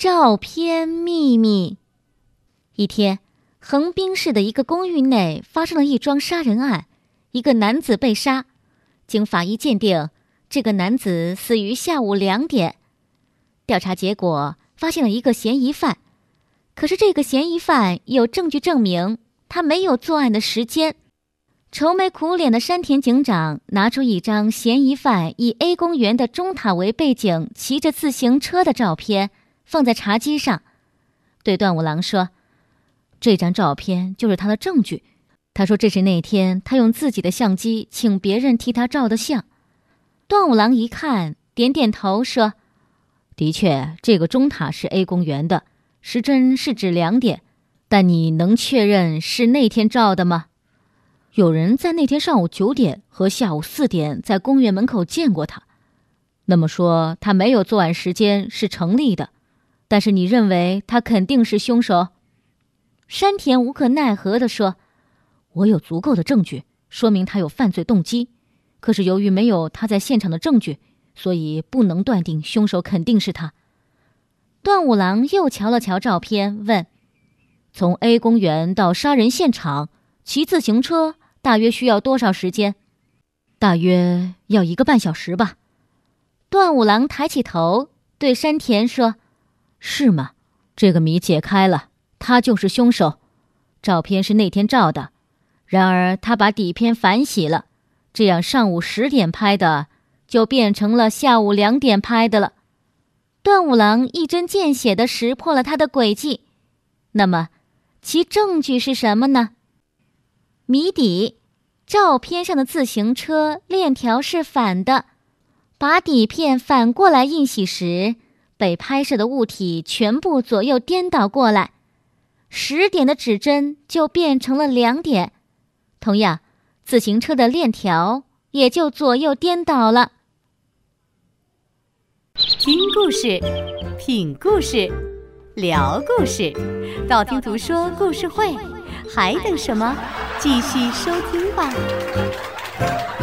照片秘密。一天，横滨市的一个公寓内发生了一桩杀人案，一个男子被杀。经法医鉴定，这个男子死于下午2点。调查结果发现了一个嫌疑犯，可是这个嫌疑犯有证据证明他没有作案的时间。愁眉苦脸的山田警长拿出一张嫌疑犯以 A 公园的钟塔为背景骑着自行车的照片，放在茶几上，对段五郎说，这张照片就是他的证据。他说这是那天他用自己的相机请别人替他照的相。段五郎一看，点点头说，的确，这个钟塔是 A 公园的，时针是指2点，但你能确认是那天照的吗？有人在那天上午9点和下午4点在公园门口见过他，那么说他没有作案时间是成立的，但是你认为他肯定是凶手？山田无可奈何地说，我有足够的证据说明他有犯罪动机，可是由于没有他在现场的证据，所以不能断定凶手肯定是他。段五郎又瞧了瞧照片，问，从 A 公园到杀人现场骑自行车大约需要多少时间？大约要1个半小时吧。段五郎抬起头对山田说，是吗？这个谜解开了，他就是凶手。照片是那天照的，然而他把底片反洗了，这样上午10点拍的就变成了下午2点拍的了。段五郎一针见血地识破了他的诡计。那么其证据是什么呢？谜底，照片上的自行车链条是反的，把底片反过来印洗时，被拍摄的物体全部左右颠倒过来，10点的指针就变成了2点，同样，自行车的链条也就左右颠倒了。 听故事，品故事，聊故事，道听途说故事会，还等什么？继续收听吧。